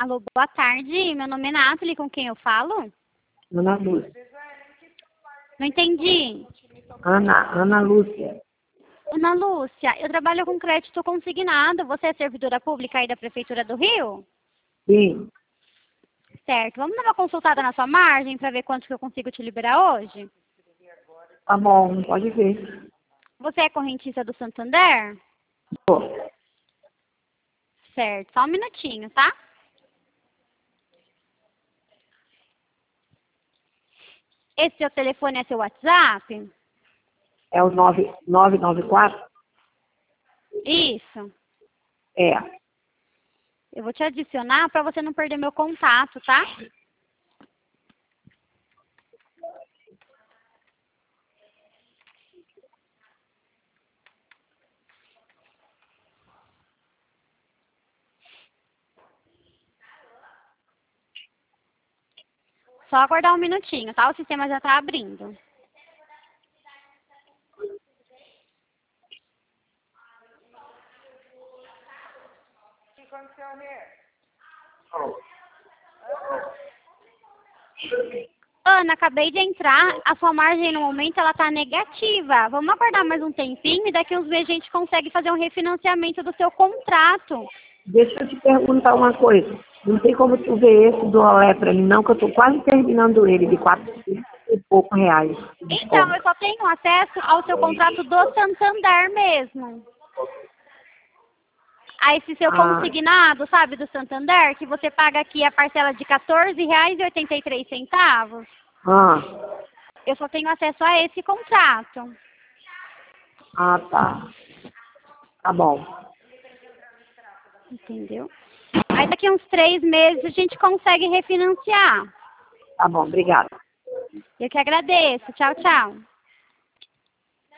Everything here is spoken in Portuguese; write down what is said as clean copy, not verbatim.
Alô, boa tarde. Meu nome é Nathalie, com quem eu falo? Ana Lúcia. Não entendi. Ana Lúcia. Ana Lúcia, eu trabalho com crédito consignado. Você é servidora pública aí da Prefeitura do Rio? Sim, Certo. Vamos dar uma consultada na sua margem para ver quanto que eu consigo te liberar hoje? tá bom, pode ver. Você é correntista do Santander? Pô, Certo. Só um minutinho, tá? Esse seu telefone é seu WhatsApp? é o 9994? Isso. É, Eu vou te adicionar para você não perder meu contato, tá? Só aguardar um minutinho, tá? O sistema já tá abrindo. Ana, acabei de entrar. A sua margem no momento ela tá negativa. Vamos aguardar mais um tempinho e daqui uns meses a gente consegue fazer um refinanciamento do seu contrato. deixa eu te perguntar uma coisa. Não tem como tu ver esse do Olé pra mim, não, que eu tô quase terminando ele, de 400 e pouco reais. de Então, desconto. eu só tenho acesso ao seu contrato do Santander mesmo. A esse seu Ah, consignado, sabe, do Santander, que você paga aqui a parcela de R$ 14,83. ah, Eu só tenho acesso a esse contrato. tá. Tá bom. Entendeu? Aí daqui uns 3 meses a gente consegue refinanciar. Tá bom, obrigada. Eu que agradeço. Tchau, tchau.